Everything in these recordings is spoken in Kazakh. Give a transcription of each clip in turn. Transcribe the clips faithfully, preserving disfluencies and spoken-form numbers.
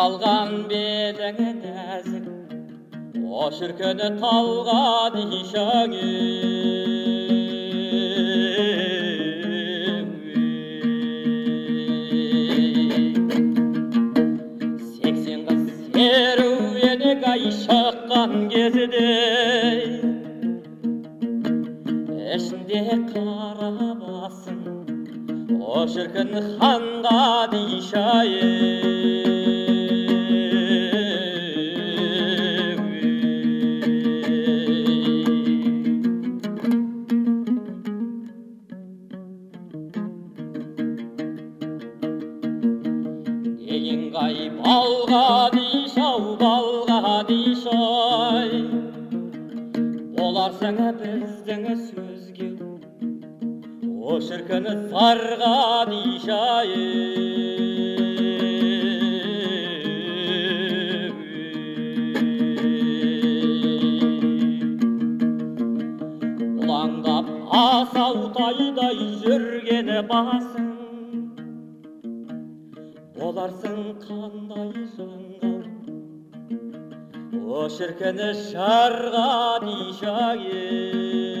салған беліңі нәзік, о шіркіні талған ишаңы. Сексен қыз серуенек ай шыққан кезінде, ішінде қара басын, о шіркін ханға дишайы. Деген қай балға дишау, балға дишай, боларсың біздің сөзге, о шіркін зарға дишайы. Бұлаңдап асау тайдай жүргені басын, боларсың қандай жаңғал, о шіркіні шарға дишайы.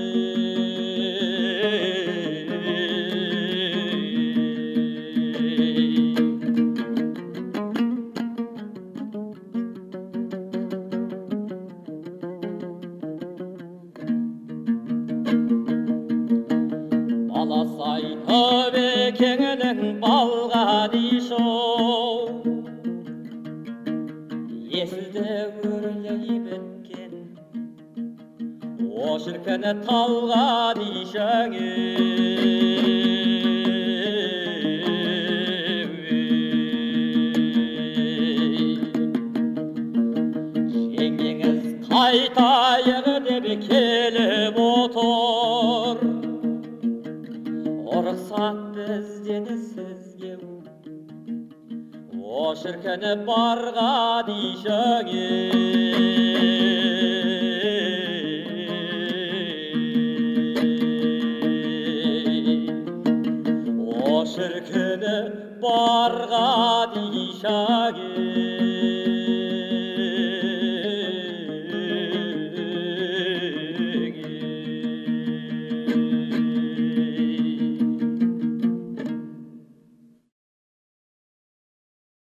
Баласай төбекеңнің балға дишоу, есілді өрлей біткен, о шіркіні талға дишаңы. Жеңгеңіз қайтайық деп келіп отыр, рұқсат бізден сізге, о шіркіні барға дишаңы.